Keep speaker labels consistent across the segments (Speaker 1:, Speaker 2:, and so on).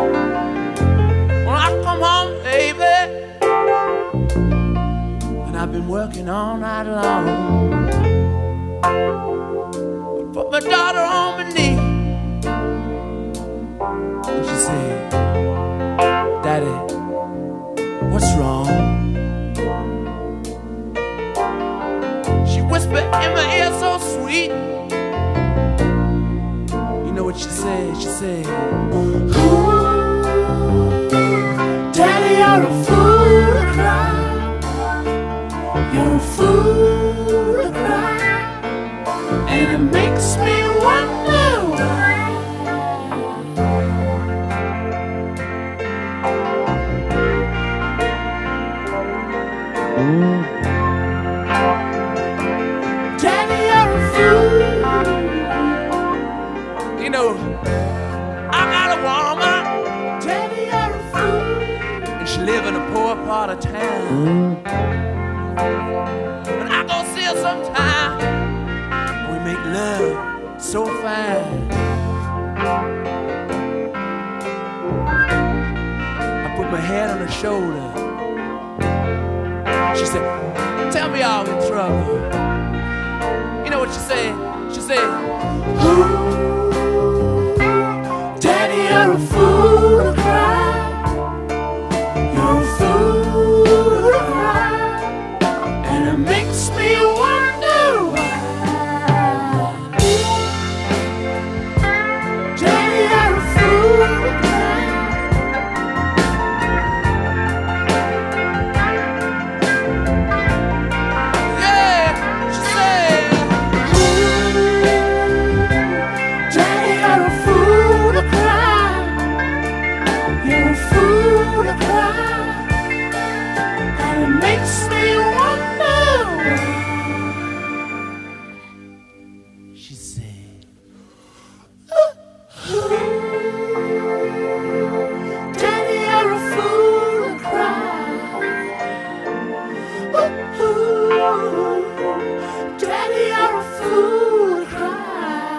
Speaker 1: When I come home, baby, and I've been working all night long, I put my daughter on my knee, and she said, Daddy, what's wrong? She whispered in my ear so sweet. You know what she said? She said, Daddy, you're a fool to cry. You're a fool to cry. And it makes me wonder why. Daddy, you're a fool. You know, I got a woman. Daddy, you're a fool. And she live in a poor part of town. And I go see her sometime. We make love so fine. I put my head on her shoulder. She said, tell me all in trouble. You know what she said? She said, Daddy, you're a fool to cry. You're a fool to cry. And it makes me wonder why. Daddy, you're a fool to cry. Yeah, she said, Daddy, you're a fool to cry. You're a fool to cry. And it makes me wonder why. She said, Daddy, you're a fool to cry. Daddy, you're a fool to cry.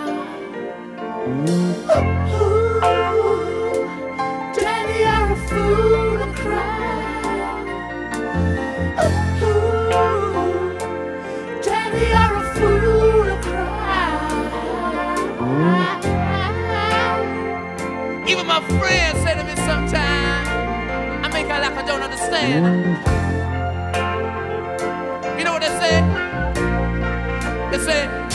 Speaker 1: Daddy, you're a fool to cry. Daddy, you're a fool to cry. Even my friends say to me sometimes, I make out like I don't understand. You know what they say? They say,